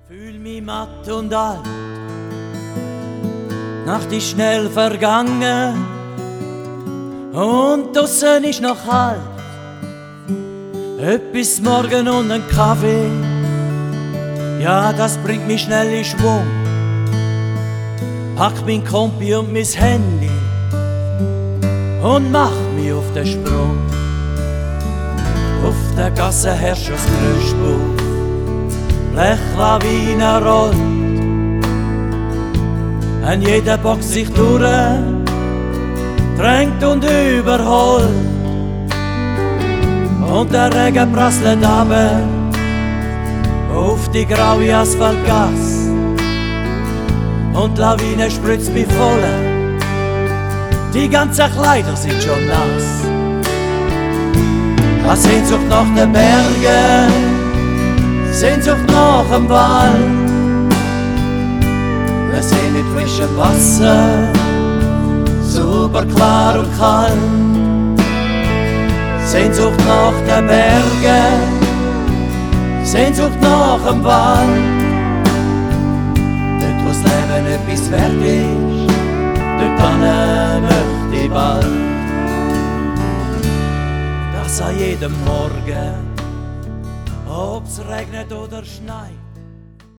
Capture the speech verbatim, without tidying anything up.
Fühl mich matt und alt, Nacht ist schnell vergangen und draussen ist noch kalt. Etwas morgen und ein Kaffee, ja, das bringt mich schnell in Schwung. Pack mein Kompi und mein Handy und mach mich auf den Sprung. Auf der Gasse herrscht das Gerüstbuch, Blechlawine rollt, und jeder boxt sich durch, drängt und überholt. Und der Regen prasselt runter auf die graue Asphaltgasse und die Lawine spritzt mich voll. Die ganzen Kleider sind schon nass. Was Sehnsucht nach den Bergen, Sehnsucht nach dem Wald. Wir sehen mit frischem Wasser, super klar und kalt. Sehnsucht nach den Bergen, Sehnsucht nach dem Wald. Dort, wo das Leben etwas wert ist, dort hin möchte ich bald. Das an jedem Morgen, ob's regnet oder schneit.